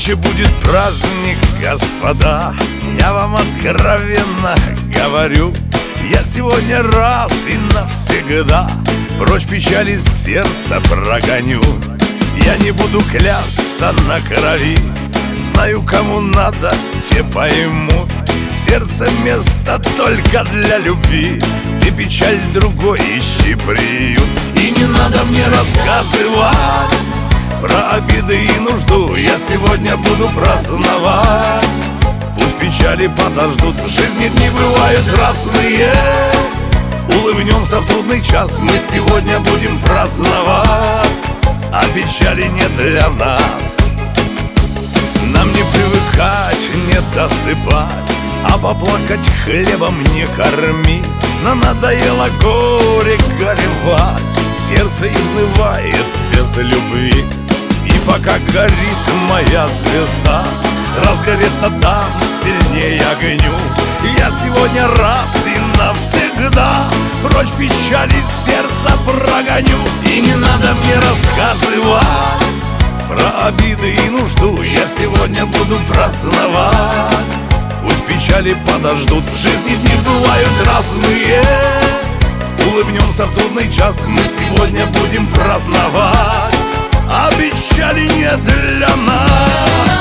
Нынче будет праздник, господа, я вам откровенно говорю. Я сегодня раз и навсегда прочь печали из сердца прогоню. Я не буду клясться на крови, знаю, кому надо, те поймут. В сердце место только для любви, ты печаль другой ищи приют. И не надо мне рассказывать про обиды и нужду, я сегодня буду праздновать. Пусть печали подождут, в жизни дни бывают разные. Улыбнемся в трудный час, мы сегодня будем праздновать. А печали не для нас, нам не привыкать, не досыпать, а поплакать хлебом не корми. Но надоело горе горевать, сердце изнывает без любви. И пока горит моя звезда, разгореться там сильнее огню. Я сегодня раз и навсегда прочь печали сердца прогоню. И не надо мне рассказывать про обиды и нужду, я сегодня буду праздновать. Пусть печали подождут, в жизни дни бывают разные. Улыбнемся в трудный час, мы сегодня будем праздновать. А печали не для нас.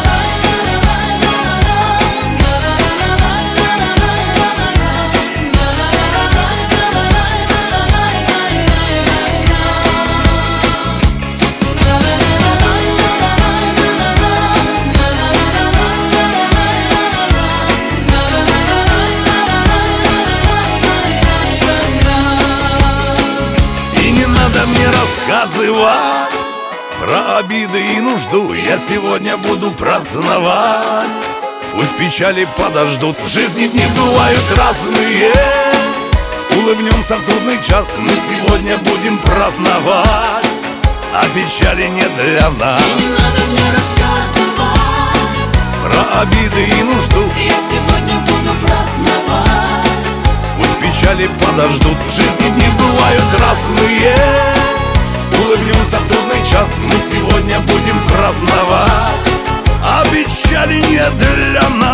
И не надо мне рассказывать про обиды и нужду, я сегодня буду праздновать. Пусть печали подождут, в жизни дни бывают разные. Улыбнемся в трудный час, мы сегодня будем праздновать. А печали не для нас. И не надо мне рассказывать про обиды и нужду, я сегодня буду праздновать. пусть печали подождут, в жизни дни бывают разные. Улыбнемся в трудный час, мы сегодня будем праздновать. А печали не для нас.